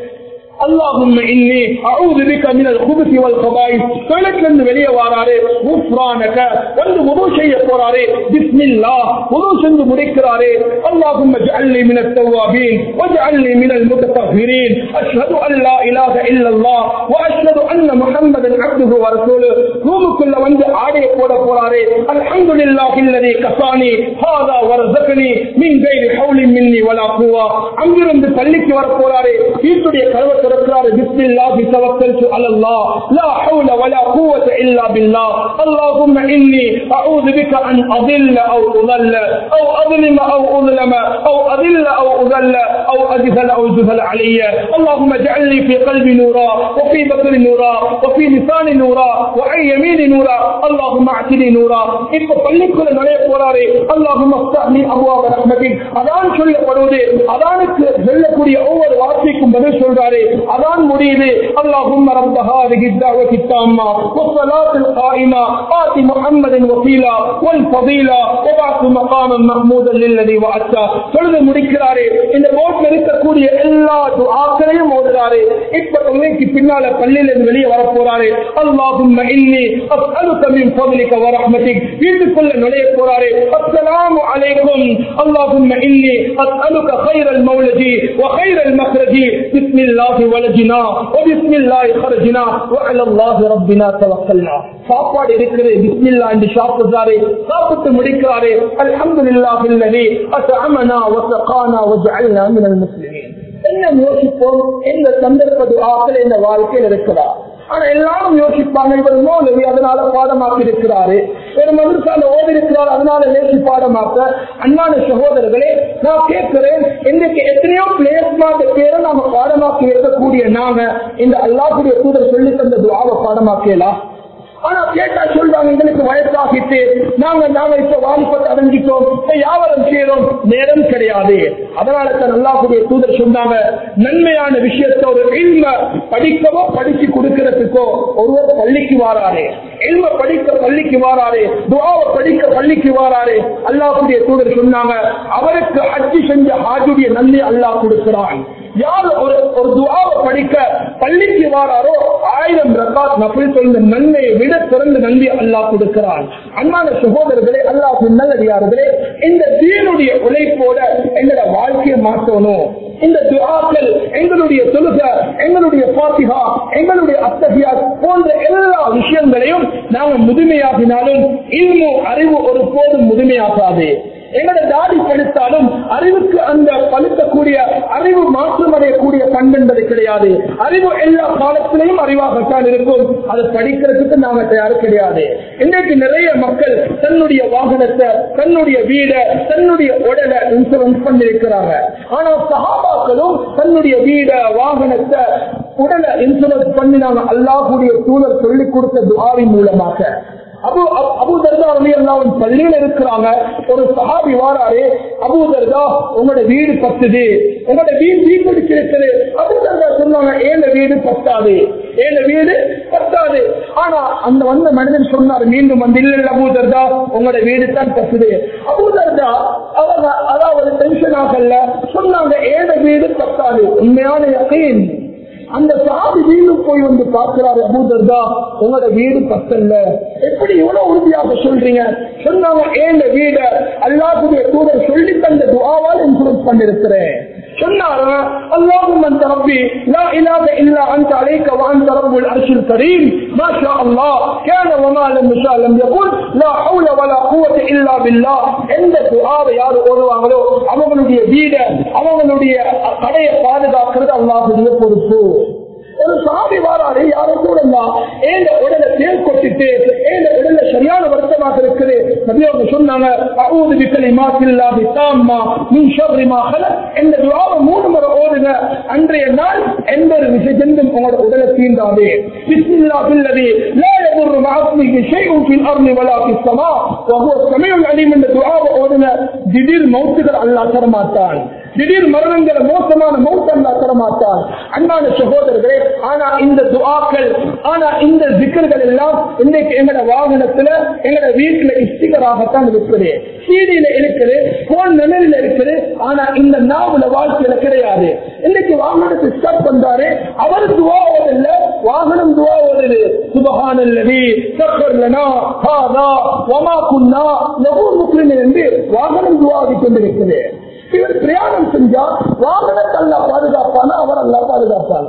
اللهم إني أعوذ بك من الخبث والخبائث, டாய்லெட்ல வெளியே வராரு, குஃப்ரானக வந்து வுது செய்ய போறாரு, பிஸ்மில்லாஹ் வுது செஞ்சு முடிக்கிறாரு, اللهم اجعلني من التوابين واجعلني من المتطهرين أشهد أن لا إله إلا الله وأشهد أن محمدا عبده ورسوله. ரூமுக்குள்ள வந்து ஆடைய போட போறாரு, الحمدلله الذي كفاني هذا ورزقني من غير حول مني ولا قوة. அங்கிருந்து பள்ளிக்கு வர போறாரு, வீட்டுடைய கதவை திறக்கிறாரு, பிஸ்மில்லாஹி தவக்கல்து அலல்லாஹ் லா ஹவுல வலா குவத இல்லா பில்லாஹ் اللهم إني أعوذ بك أن أضل أو أضل أو أظلم أو أظلم أو أضل أو أضل أو أجهل أو جهل علي. اللهم اجعلني في قلبي نورا وفي بصري نورا وفي لساني نورا وعن يميني نورا اللهم اعطني نورا. இப்ப பள்ளிக்குள்ள நுழைய போறாரு, اللهم افتح لي أبواب رحمتك. அதான் சொல்லப்படுவது, அதானுக்கு சொல்லக்கூடிய ஒவ்வொரு வார்த்தைக்கும் பதில் சொல்றாரு. அதான் முடியுது, اللهم رب هذه الدعوة التامة والصلاة القائمة آت محمد الوسيلة والفضيلة وبعث مقاما محمودا للذي وعدته. சொல்ல முடிக்கிறாரு. இந்த போட்ல இருக்கக்கூடிய எல்லா துஆக்களையும் ஓதுறாரு. இப்ப தொழுகைக்கு பின்னால பள்ளியிலிருந்து வெளியே வர போறாரு, اللهم إني أسألك من فضلك ورحمتك. வீட்டுக்குள்ள நுழைய போறாரு, السلام عليكم اللهم إني أسألك خير المولد وخير المخرج بسم الله ولجنا وبسم الله خرجنا وعلى الله ربنا توكلنا. சாப்பாடு இருக்குது, பிஸ்மில்லா என்று சாப்பிடுறாரு, சாப்பிட்டு முடிக்கிறாரு, அல்ஹம்துலில்லாஹில்லதி அத்அமனா வஸகானா வஜஅல்னா மினல் முஸ்லிமீன். என்ன யோசிப்போம், இந்த சந்தர்ப்ப துஆக்கள் இந்த வாழ்க்கையில் இருக்கிறா. ஆனா எல்லாரும் யோசிப்பாங்க, இவர் மௌலவி அதனால பாடமாக்கி இருக்கிறாரு, ஒரு மதரசால ஓதி இருக்கிறார் அதனால லேசி பாடமாக்க. அன்பான சகோதரர்களே, நான் கேட்கிறேன், இன்றைக்கு எத்தனையோ பிளேஸ்மார்ட் பேரை நாம பாடமாக்கி இருக்கக்கூடிய நாங்க இந்த அல்லாஹ்வுடைய தூதர் சொல்லி தந்த துஆவை பாடமாக்கலாம். ஆனா கேட்டா சொல்றாங்க, எங்களுக்கு வயசாகிட்டு நாங்க இப்ப வாலிபத்தை அடைஞ்சிட்டோம், வியாபாரம் செய்யறோம், நேரம் கிடையாது. அதனால தான் அல்லாஹ்வுடைய தூதர் சொன்னாங்க, நன்மையான விஷயத்தை ஒரு இல்ம படிக்கவோ படிச்சு கொடுக்கிறதுக்கோ ஒருவர் பள்ளிக்கு வாராரு, இல்ம படிக்க பள்ளிக்கு வாராரு, துஆவை படிக்க பள்ளிக்கு வாராரு. அல்லாஹ்வுடைய தூதர் சொன்னாங்க, அவருக்கு ஹஜ் செஞ்ச ஹாஜுடைய நன்மை அல்லாஹ் கொடுக்கிறான். யார் ஒரு துஆவை படிக்க பள்ளிக்கு வாராரோ 1000 ரக்காத் நஃபில் தொழுத நன்மையை விட சிறந்த நன்மை அல்லாஹ் கொடுக்கிறான். அன்பான சகோதரர்களே, அல்லாஹ்வின் நல்லடியார்களே, இந்த தீனுடைய உழைப்போட எங்களோட வாழ்க்கையை மாற்றணும். இந்த துஆக்கள், எங்களுடைய தொழுகை, எங்களுடைய ஃபாத்திஹா, எங்களுடைய அத்தஹியாத் போன்ற எல்லா விஷயங்களையும் நாங்கள் முதுமையாகினாலும் இல்மு அறிவு ஒரு போதும் முதுமையாகாது. எங்களோட தாடி படுத்தாலும் அறிவுக்கு அந்த பழுக்கக்கூடிய அறிவு மாற்றம் அடையக்கூடிய பண்பு என்பது கிடையாது. அறிவு எல்லா காலத்திலையும் அறிவாகத்தான் இருக்கும். அது படிக்கிறதுக்கு நாம தயார் கிடையாது. இன்றைக்கு நிறைய மக்கள் தன்னுடைய வாகனத்தை, தன்னுடைய வீடை, தன்னுடைய உடலை இன்சூரன்ஸ் பண்ணிருக்கிறாங்க. ஆனா சஹாபாக்களும் தன்னுடைய வீடை, வாகனத்தை, உடலை இன்சூரன்ஸ் பண்ணினாங்க அல்லாஹ்வுடைய தூதர் சொல்லிக் கொடுத்த துஆவின் மூலமாக. அபூ தர்தா ரலியல்லாஹு அன்ஹு பள்ளியில் இருக்கிறாங்க. ஒரு சஹாபி வாராரு, அபூ தர்தா உங்களோட வீடு பத்துது, உங்களோட வீடு பிடிச்சிருக்குது. அபூ தர்தா சொன்னாங்க, ஏன் வீடு பத்தாது, ஏன் வீடு பத்தாது. ஆனா அந்த வந்த மனிதன் சொன்னார் மீண்டும் வந்து, இல்ல அபூ தர்தா உங்களோட வீடு தான் பத்துது. அபூ தர்தா அவங்க அதாவது டென்ஷன் ஆகல, சொன்னாங்க ஏன் வீடு பத்தாது. உண்மையான யகீன். அந்த சஹாபி வீடு போய் வந்து பார்க்கிறாரு, அபூ தர்தா உங்களோட வீடு பத்தல்ல, எப்படி இவ்வளவு உறுதியாக சொல்றீங்க? சொன்னாங்க, ஏன் வீட அல்லாஹ்வுடைய தூதர் சொல்லி தந்த துஆவால் இன்ஃப்ளூயன்ஸ் பண்ணிருக்கிறேன். சொன்னாங்க, அல்லாஹும்ம அன்த ரப்பி லா இலாஹ இல்லா அன்த அலைக வ அன்த ரப்புல் அர்ஷில் கரீம் மா ஷா அல்லாஹ் கான வ மா லம் யஷா லம் யகுல் லா ஹவுல வ லா குவத இல்லா பில்லாஹ். எந்த துஆவை யார் ஓதுவாங்களோ அவங்களுடைய வீட, அவங்களுடைய கடையை பாதுகாக்கிறது அல்லாஹ்வுடைய பொறுப்பு. ஒரு சாமி வாராரு, யாரும் கூட ஏன் உடலை தேல் கொட்டிட்டு ஏன் உடல்ல சரியான வருத்தமாக இருக்குது. நபி அவங்க சொன்னாங்க, அஊது பிகலிமாத்தில்லாஹி தாம்மா மின் ஷர்ரி மா ஹலக். இந்த துஆவை 3 முறை ஓதுங்க. அன்றைய நாள் எந்த ஒரு விஷயத்தையும் உங்களோட உடலை தீண்டாது. பிஸ்மில்லாஹில்லதி லா யதுர்ரு மஅஸ்மிஹி ஷைஉன் ஃபில் அர்தி வலா ஃபிஸ் ஸமா வ ஹுவ ஸமீஉல் அலீம். இந்த துஆவை ஓதுங்க. திடீர் மௌத்துகள் அல்லாஹ் தரமாட்டான். திடீர் மரணங்களை, மோசமான மௌத் அல்லாஹ் தரமாட்டான். அன்பான சகோதரர்களே, ஆனா இந்த துஆக்கள், ஆனா இந்த ஜிக்ர்கள் எல்லாம் இன்றைக்கு எங்களோட வாகனத்துல, எங்களோட வீட்டுல இஸ்திகராகத்தான் இருக்குது, சீடியில இருக்குது, போன் மெமரியில இருக்குது. ஆனா இந்த நாவல வாழ்க்கையில கிடையாது. இன்னைக்கு வாகனத்தை ஸ்டார்ட் பண்றாரு, அவர் துஆ ஓதல்ல, வாகனம் துஆ ஓடுது. சுப்ஹானல்லதி சக்கர் லனா ஹாதா வமா குன்னா லஹு முக்ரினீன் என்று வாகனம் துஆ ஓதிக்கொண்டிருக்கிறது. இவர் பிரயாணம் செஞ்சா வாகனத்தை அல்லாஹ் பாதுகாப்பானா, அவர் அல்லாஹ் பாதுகாப்பான்.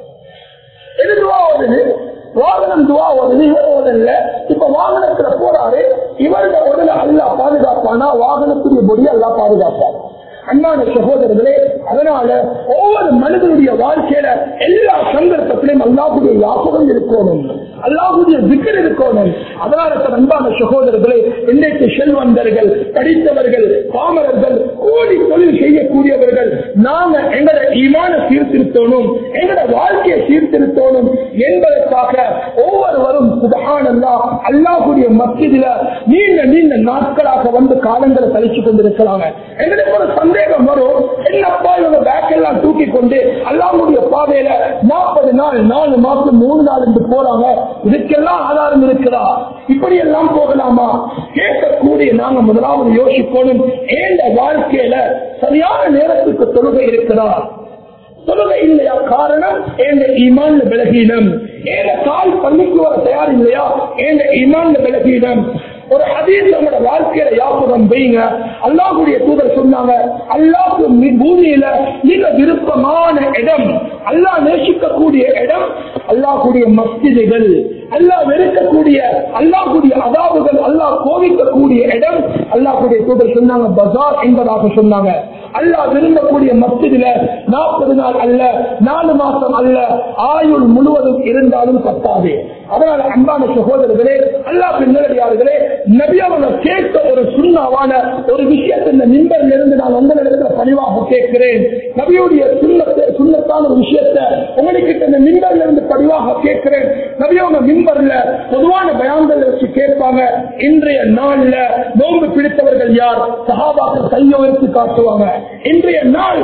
இது துஆ ஓடுது, வாகனம் துஆ ஓடுது, இவர் ஓடல. இப்ப வாகனத்துல போறாரு, இவருடைய உடலை அல்லாஹ் பாதுகாப்பானா, வாகனத்துடைய பொடி அல்லாஹ் பாதுகாப்பான். அன்பான சகோதரர்களே, அதனால ஒவ்வொரு மனிதனுடைய வாழ்க்கையில எல்லா சந்தர்ப்பத்திலும் அல்லாஹ்வுடைய ஞாபகம் இருக்கணும், அல்லாஹ்வுடைய திக்ர் இருக்கணும். அதனால அன்பான சகோதரர்களே, இன்றைக்கு செல்வந்தர்கள், படித்தவர்கள், பாமரர்கள், கூலி தொழில் செய்யக்கூடியவர்கள், நாங்க எங்களோட ஈமான சீர்திருத்தணும், எங்களோட வாழ்க்கையை சீர்திருத்தணும் என்பதற்காக ஒவ்வொருவரும் சுப்ஹானல்லாஹ் அல்லாஹ்வுடைய மஸ்ஜிதில நீண்ட நீண்ட நாட்களாக வந்து காலங்களை கழிச்சு கொண்டிருக்கிறாங்க. எங்களுக்கு ஒரு சந்தேகம் வரும், என்னப்பா இவங்க பேக் எல்லாம் தூக்கி கொண்டு அல்லாஹ்வுடைய பாதையில 40 நாள், 4 மாசம், 3 நாள் என்று போறாங்க. இதுக்கெல்லாம் ஆதாரம் இருக்கிறா? இப்படி எல்லாம் போகலாமா? கேட்கக்கூடிய நாங்க முதலாவது யோசிக்கணும், ஏண்ட வாழ்க்கையில சரியான நேரத்துக்கு தொழுகை இருக்கிறா? தொழுகை இல்லையா? காரணம் ஏண்ட ஈமான்ல பலகீனம். ஏண்ட கால் பள்ளிக்கு வர தயார் இல்லையா? ஏண்ட ஈமான்ல பலகீனம். ஒரு ஹதீஸ் நம்மளோட வாழ்க்கையில யாபகம் வைங்க. அல்லாஹ்வுடைய தூதர் சொன்னாங்க, அல்லாஹ்வுக்கு பூமியில மிக விருப்பமான இடம், அல்லாஹ் நேசிக்கக்கூடிய இடம் அல்லாஹ்வுடைய மஸ்ஜிதுகள். அல்லாஹ் வெறுக்கக்கூடிய, அல்லாஹ்வுடைய அதாபுகள், அல்லாஹ் கோபிக்கக்கூடிய இடம் அல்லாஹ்வுடைய தூதர் சொன்னாங்க பஜார் என்பதாக சொன்னாங்க. அல்லாஹ் விரும்பக்கூடிய மஸ்ஜிதுல 40 நாள் அல்ல, 4 மாசம் அல்ல, ஆயுள் முழுவதும் இருந்தாலும் பத்தாது. அதனால அன்பான சகோதரர்களே, அல்லாஹ் நல்லடியார்களே, நபி அவங்க கேட்க ஒரு சுண்ணாவான ஒரு விஷயத்தை இந்த மிம்பரில் இருந்து நான் உங்களிடத்துல பணிவாக கேட்கிறேன். நபியுடைய சுண்ணத்தான ஒரு விஷயத்தை உங்களுக்கு இந்த மிம்பரில் இருந்து பணிவாக கேட்கிறேன். நபி அவங்க மிம்பர்ல பொதுவான பயான்கள் வச்சு கேட்பாங்க. இன்றைய நாள்ல நோன்பு பிடித்தவர்கள் யார்? சஹாபாக்கள் கையை உயர்த்தி காட்டுவாங்க. இன்றைய நாள்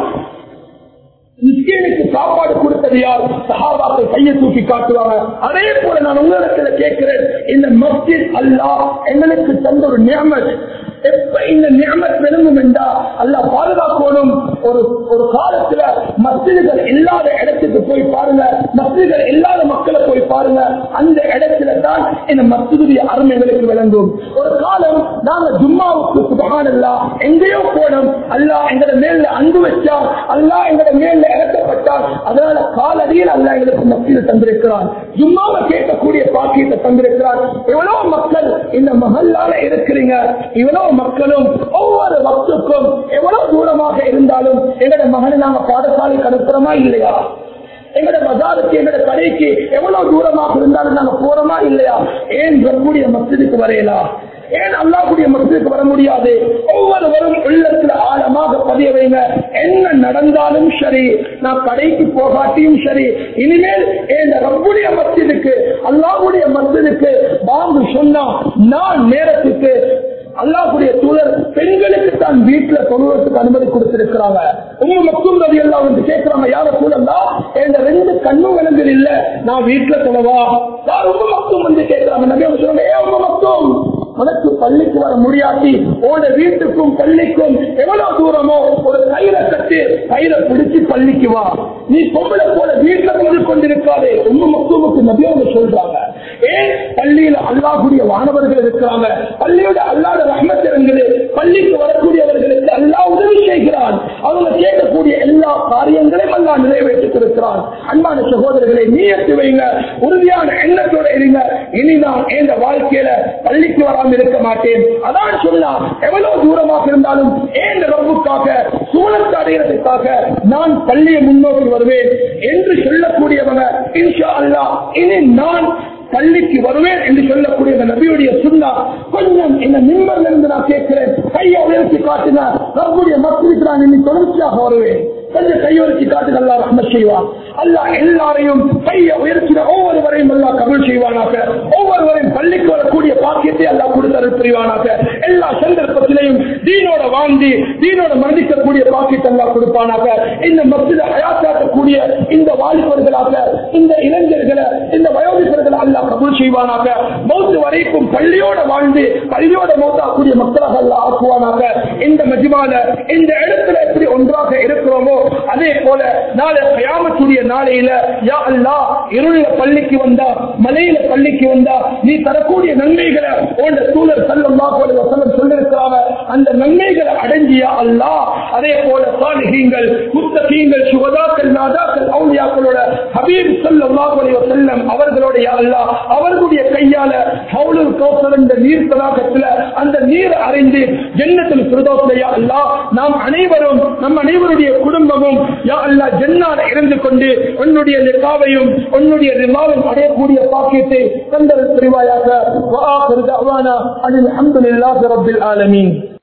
மிஸ்கீனுக்கு சாப்பாடு கொடுத்தது யார்? சஹாபாக்கள் கையை தூக்கி காட்டுவாங்க. அதே போல நான் உங்களிடத்தில் கேட்கிறேன், இந்த மஸ்ஜித் அல்லாஹ் எங்களுக்கு தந்த ஒரு நியமத். எப்ப இந்த நியமத் விளங்கும் என்றா அல்லாஹ் பாதுகாக்கணும். ஒரு காலத்துல மஸ்ஜிதுகள் இல்லாத இடத்துக்கு போய் பாருங்க, மஸ்ஜிதுகள் இல்லாத மக்களை போய் பாருங்க, அந்த இடத்துல தான் இந்த மஸ்ஜிதுடைய அருமை எங்களுக்கு விளங்கும். ஒரு காலம் நாங்க ஜும்மாவுக்கு சுப்ஹானல்லாஹ் எங்கேயோ போனோம், அல்லாஹ் எங்கட மேல அன்பு வச்சா, அல்லாஹ் எங்கட மேல இறக்கப்பட்ட ஏற்பட்டால் அதனால காலடியில் அல்லாஹ் எங்களுக்கு மத்தியில் தந்திருக்கிறான். ஜும்மாவை கேட்கக்கூடிய பாக்கியத்தை தந்திருக்கிறான். எவ்வளவு மக்கள் இந்த மஹல்லால இருக்கிறீங்க, இவ்வளவு மக்களும் ஒவ்வொரு வக்துக்கும் எவ்வளவு தூரமாக இருந்தாலும் எங்களோட மகனை நாங்க பாடசாலைக்கு அனுப்புறோமா இல்லையா? எங்களோட பஜாருக்கு எங்களோட கடைக்கு எவ்வளவு தூரமாக இருந்தாலும் நாங்க போறோமா இல்லையா? ஏன் ரப்புடைய மஸ்ஜிதுக்கு வரையலாம்? ஏன் அல்லாஹ்வுடைய மஸ்ஜிதுக்கு வர முடியாது? ஒவ்வொருவரும் உள்ளத்துல ஆழமாக பதிய வைங்க. என்ன நடந்தாலும் சரி, நான் கடைக்கு போகாட்டியும் சரி, இனிமேல் என் ரப்புடைய மஸ்ஜிதுக்கு அல்லாஹ்வுடைய மஸ்ஜிதுக்கு பாங்கு சொன்னா நான் நேரத்துக்கு அல்லாஹ்வுடைய தூதர் பெண்களுக்கு தான் வீட்டுல தொழுவதற்கு அனுமதி கொடுத்திருக்கிறாங்க. உம்மு மக்தூம் ரலியல்லாஹு அன்ஹா கேட்கிறாங்க, யா ரசூலல்லாஹ் என் 2 கண்ணு விலங்குகள் இல்ல, நான் வீட்டுல தொழவா? யார் உம்மு மக்தூம் வந்து கேட்கிறாங்க. நபி அவங்க சொல்றாங்க, ஏ உம்மு மக்தூம், உனக்கு பள்ளிக்கு வர முடியாட்டி உன வீட்டுக்கும் பள்ளிக்கும் எவ்வளவு தூரமோ ஒரு கயிறை கட்டி கயிறை பிடிச்சி பள்ளிக்கு வா. நீ பொம்பளை போல வீட்டுல வந்து கொண்டிருக்காதே. உம்மு மக்தூமுக்கு நபி அவங்க சொல்றாங்க, ஏன் பள்ளியில அல்லாஹ்வுடைய வானவர்கள் இருக்கிறாங்க, பள்ளியோட அல்லாஹ்வுடைய ரஹ்மத் இருக்குது, பள்ளிக்கு வரக்கூடியவர்களுக்கு அல்லாஹ் உதவி செய்கிறான், அவங்க கேட்கக்கூடிய எல்லா காரியங்களையும் அல்லாஹ் நிறைவேற்றிருக்கிறான். அன்பான சகோதரர்களை, நீயத்து வைங்க, உறுதியான எண்ணத்தோட இருங்க. இனி நான் இந்த வாழ்க்கையில பள்ளிக்கு வராமல் இருக்க மாட்டேன். அதான் சொன்னா, எவ்வளவு தூரமாக இருந்தாலும் ஏன் ரப்புக்காக சூழத்தை அடைகிறதுக்காக நான் பள்ளியை முன்னோக்கி வருவேன் என்று சொல்லக்கூடியவங்க இன்ஷா அல்லாஹ் இனி நான் பள்ளிக்கு வருவேன் என்று சொல்லக்கூடிய நபியுடைய சுன்னா கொஞ்சம் இந்த மிம்பர்ல இருந்து நான் கேட்கிறேன், கையை உயர்த்தி காட்டினா ரப்புடைய மஸ்ஜிதுக்கு நான் இன்னும் தொடர்ச்சியாக வருவேன். கொஞ்சம் கையுயர்த்தி காட்டுங்க, அல்லாஹ் ரஹ்மத் செய்வான். அல்லாஹ் எல்லாரையும் கையை உயர்த்தின ஒவ்வொருவரையும் அல்லாஹ் கபூல் செய்வானாக. ஒவ்வொருவரையும் பள்ளிக்கு வரக்கூடிய பாக்கியத்தை அல்லாஹ் கொடுத்தருள் புரிவானாக. எல்லா சந்தர்ப்பத்திலையும் தீனோட வாழ்ந்து தீனோட மரணிக்கக்கூடிய பாக்கியத்தை அல்லாஹ் கொடுப்பானாக. இந்த மஸ்ஜிதை ஹயாத்தாக்கக்கூடிய இந்த வாலிபர்களாக, இந்த இளைஞர்களை, இந்த வயோதிபர்களை அல்லாஹ் கபூல் செய்வானாக. மௌத்து வரைக்கும் பள்ளியோட வாழ்ந்து பள்ளியோட மௌத்தாக்கூடிய மக்களாக அல்லாஹ் ஆக்குவானாக. இந்த மஜ்மால இந்த இடத்துல எப்படி ஒன்றாக இருக்கிறோமோ அதே போல நாளை கியாமத்துடைய நாளையில யா அல்லாஹ் இருள பள்ளிக்கு வந்தா, மலையில பள்ளிக்கு வந்தா நீ தரக்கூடிய நன்மைகளை உன் தூதர் ஸல்லல்லாஹு அலைஹி வஸல்லம் சொல்லிருக்கிறாங்க. அந்த நன்மைகளை அடைஞ்சியா அல்லாஹ் அதே போல சாலிஹீன்கள், முத்தகீன்கள், சுஹதாக்கள், நாதாக்கள், அவுலியாக்களோட ஹபீப் ஸல்லல்லாஹு அலைஹி வஸல்லம் அவர்களோட யா அல்லாஹ் அவர்களுடைய கையால ஹவுலுல் கௌசர் என்ற நீர் தடாகத்துல அந்த நீர் அறிந்து ஜன்னத்துல் ஃபிர்தௌஸ்ல யா அல்லாஹ் நாம் அனைவரும் நம் அனைவருடைய குடும்பமும் யா அல்லாஹ் ஜன்னால இருந்து கொண்டு உன்னுடைய லிகாவையும் உன்னுடைய ரிலாவையும் அடையக்கூடிய பாக்கியத்தை தந்தல் புரிவாயாக. வஆகிரு தஅவானா அல்ஹம்துலில்லாஹி ரப்பில் ஆலமீன்.